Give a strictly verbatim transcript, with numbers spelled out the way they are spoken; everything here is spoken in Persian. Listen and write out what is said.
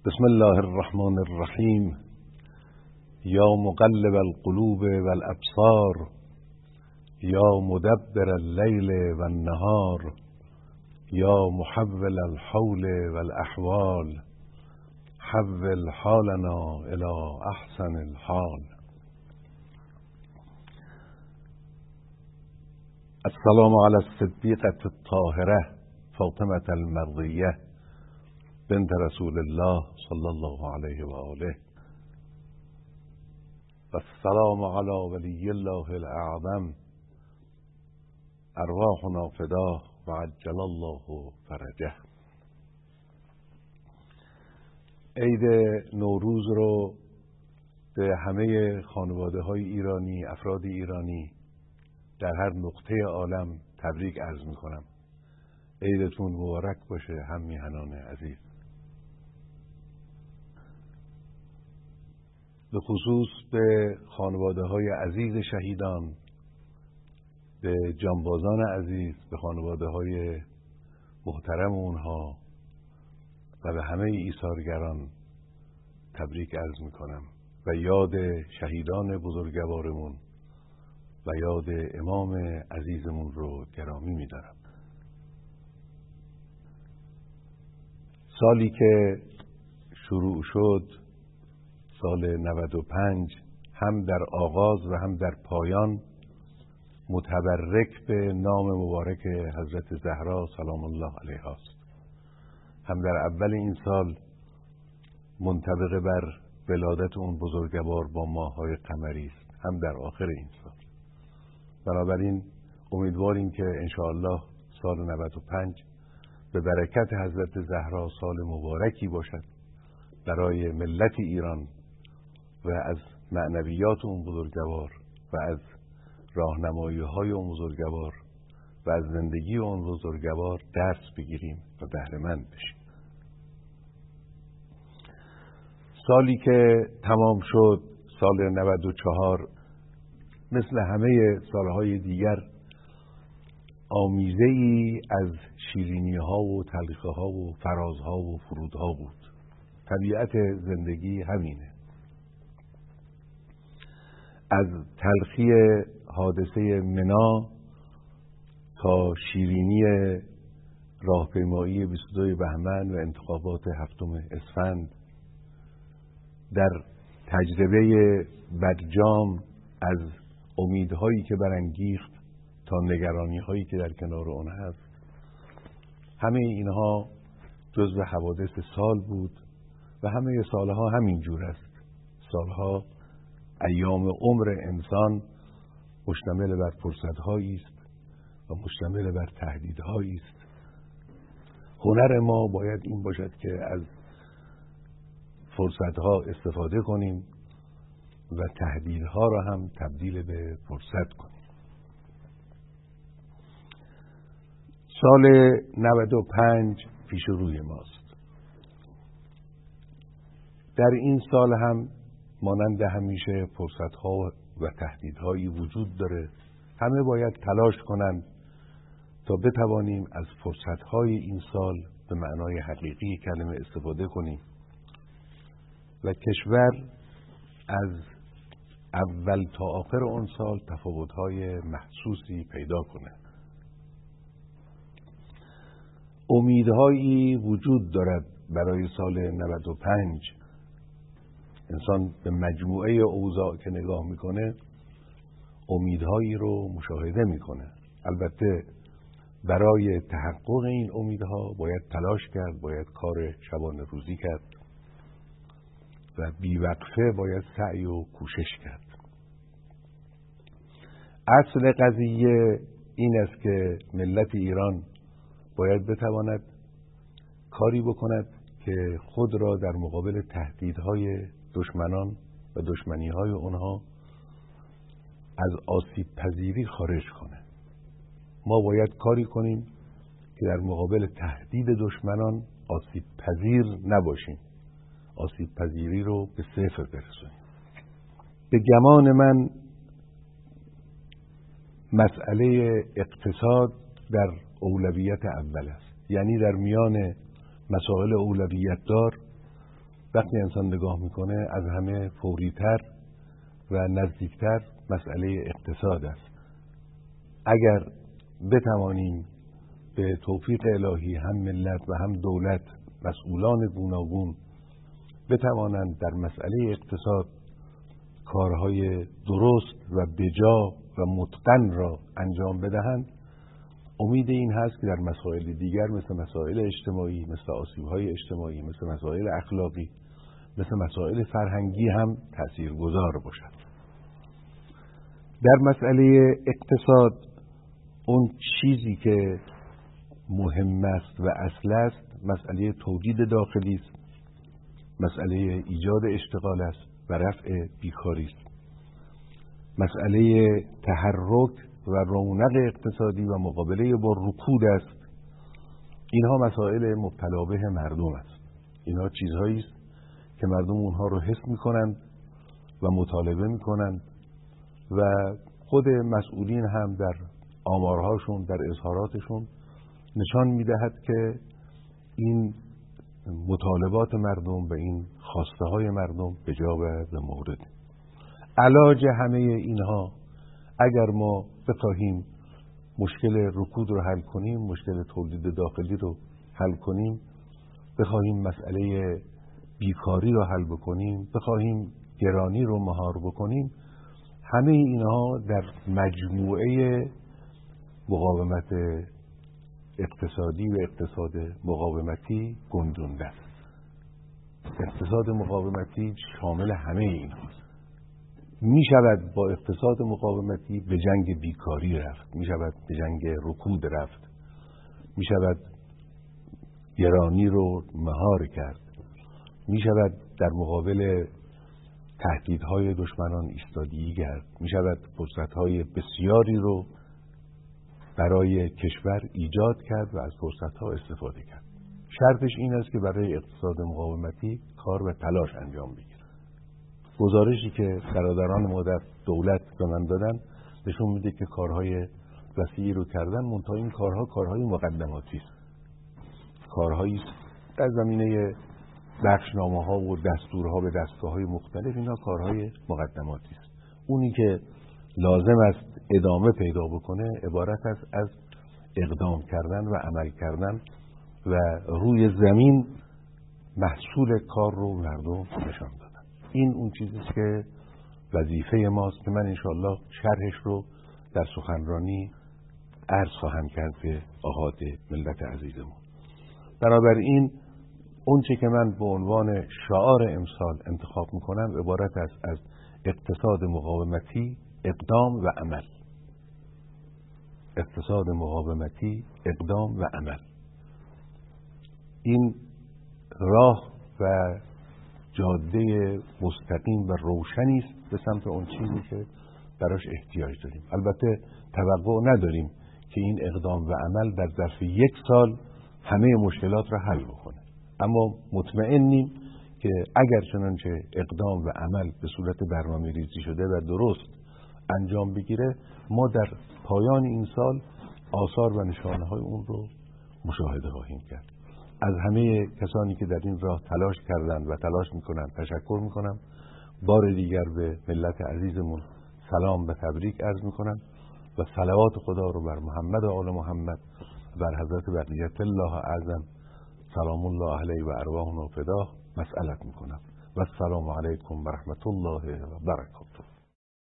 بسم الله الرحمن الرحیم. یا مقلب القلوب والابصار، یا مدبر اللیل والنهار، یا محول الحول والاحوال، حول حالنا الی احسن الحال. السلام علی الصدیقة الطاهرة فاطمة المرضیة بنت رسول الله صلی الله علیه و آله، و السلام علی ولی الله الاعظم ارواحنا فداه و عجل الله فرجه. عید نوروز رو به همه خانواده های ایرانی، افراد ایرانی در هر نقطه عالم تبریک عرض می کنم. عیدتون مبارک باشه هم میهنان عزیز. به خصوص به خانواده های عزیز شهیدان، به جانبازان عزیز، به خانواده های محترم اونها و به همه ایثارگران تبریک عرض می کنم و یاد شهیدان بزرگوارمون و یاد امام عزیزمون رو گرامی می دارم. سالی که شروع شد، سال نود و پنج، هم در آغاز و هم در پایان متبرک به نام مبارک حضرت زهرا سلام الله علیها است. هم در اول این سال منطبق بر ولادت اون بزرگوار با ماه‌های قمری است، هم در آخر این سال. بنابراین امیدواریم که انشاءالله سال نود و پنج به برکت حضرت زهرا سال مبارکی باشد برای ملت ایران و از معنویات اون بزرگوار و از راهنمایی‌های اون بزرگوار و از زندگی اون بزرگوار درس بگیریم و بهره‌مند بشیم. سالی که تمام شد، سال نود و چهار، مثل همه سالهای دیگر آمیزه‌ای از شیرینی‌ها و تلخی‌ها و فرازها و فرودها بود. طبیعت زندگی همینه. از تلخی حادثه منا تا شیرینی راهپیمایی بیست و دو بهمن و انتخابات هفتم اسفند، در تجربه برجام از امیدهایی که برانگیخت تا نگرانی‌هایی که در کنار آن هست، همه اینها جزو حوادث سال بود و همه سالها همین جور است. سالها، ایام عمر انسان مشتمل بر فرصت‌هایی است و مشتمل بر تهدیدهایی است. هنر ما باید این باشد که از فرصت‌ها استفاده کنیم و تهدیدها را هم تبدیل به فرصت کنیم. سال نود و پنج پیش روی ماست. در این سال هم مانند همیشه فرصت‌ها و تهدیدهایی وجود داره. همه باید تلاش کنند تا بتوانیم از فرصت‌های این سال به معنای حقیقی کلمه استفاده کنیم و کشور از اول تا آخر اون سال تفاوت‌های محسوسی پیدا کنه. امیدهایی وجود دارد برای سال نود و پنج. انسان به مجموعه اوضاع که نگاه میکنه امیدهایی رو مشاهده میکنه. البته برای تحقق این امیدها باید تلاش کرد، باید کار شبانه روزی کرد و بیوقفه باید سعی و کوشش کرد. اصل قضیه این است که ملت ایران باید بتواند کاری بکند که خود را در مقابل تهدیدهای دشمنان و دشمنی‌های اونها از آسیب پذیری خارج کنه. ما باید کاری کنیم که در مقابل تهدید دشمنان آسیب پذیر نباشیم، آسیب پذیری رو به صفر برسونیم. به گمان من مسئله اقتصاد در اولویت اول است. یعنی در میان مسائل اولویت دار وقتی انسان نگاه میکنه از همه فوریتر و نزدیکتر مسئله اقتصاد است. اگر بتوانیم به توفیق الهی هم ملت و هم دولت، مسئولان گوناگون بتوانند در مسئله اقتصاد کارهای درست و بجا و متقن را انجام بدهند، امید این هست که در مسائل دیگر مثل مسائل اجتماعی، مثل آسیب‌های اجتماعی، مثل مسائل اخلاقی، مثل مسائل فرهنگی هم تاثیرگذار باشد. در مسئله اقتصاد اون چیزی که مهم است و اصل است مسئله تولید داخلی است، مسئله ایجاد اشتغال است و رفع بیکاری است. مسئله تحرک و رونق اقتصادی و مقابله با رکود است. اینها مسائل مبتلا به مردم است. اینها چیزهایی است که مردم اونها رو حس می‌کنند و مطالبه می‌کنند و خود مسئولین هم در آمارهاشون، در اظهاراتشون نشان می‌دهد که این مطالبات مردم و این خواسته های مردم به جا و به مورد. علاج همه اینها اگر ما بخواهیم مشکل رکود رو حل کنیم، مشکل تولید داخلی رو حل کنیم، بخواهیم مسئله بیکاری رو حل بکنیم، بخواهیم گرانی رو مهار بکنیم، همه اینها در مجموعه مقاومت اقتصادی و اقتصاد مقاومتی گنجونده است. اقتصاد مقاومتی شامل همه اینهاست. می شود با اقتصاد مقاومتی به جنگ بیکاری رفت، می شود به جنگ رکود رفت، می شود گرانی رو مهار کرد، می شود در مقابل تهدیدهای دشمنان ایستادگی کرد، می شود فرصتهای بسیاری رو برای کشور ایجاد کرد و از فرصتها استفاده کرد. شرطش این است که برای اقتصاد مقاومتی کار و تلاش انجام بگیرد. گزارشی که برادران ما در دولت به من دادن نشون میده که کارهای وسیعی رو کردن، منتها این کارها کارهای مقدماتی است. کارهایی است در زمینه بخشنامه‌ها و دستورها به دستگاه‌های مختلف، اینا کارهای مقدماتی است. اونی که لازم است ادامه پیدا بکنه عبارت است از اقدام کردن و عمل کردن و روی زمین محصول کار رو مردم نشان دادن. این اون چیزی است که وظیفه ماست که من انشاءالله شرحش رو در سخنرانی عرض خواهم کرد به آحاد ملت عزیزمون. بنابراین اون چه که من به عنوان شعار امسال انتخاب میکنم عبارت است از اقتصاد مقاومتی، اقدام و عمل. اقتصاد مقاومتی، اقدام و عمل. این راه و جاده مستقیم و روشنی است به سمت اون چیزی که براش احتیاج داریم. البته توقع نداریم که این اقدام و عمل در ظرف یک سال همه مشکلات را حل بکنه، اما مطمئنیم که اگر چنانچه اقدام و عمل به صورت برنامه ریزی شده و درست انجام بگیره، ما در پایان این سال آثار و نشانه های اون رو مشاهده خواهیم کرد. از همه کسانی که در این راه تلاش کردند و تلاش میکنند تشکر میکنم. بار دیگر به ملت عزیزمون سلام و تبریک عرض میکنم و صلوات خدا رو بر محمد و آل محمد بر حضرت بقیت الله اعظم سلام الله علیه و ارواحنا فداه مسئلت میکنم. و السلام علیکم و رحمت الله و برکاته.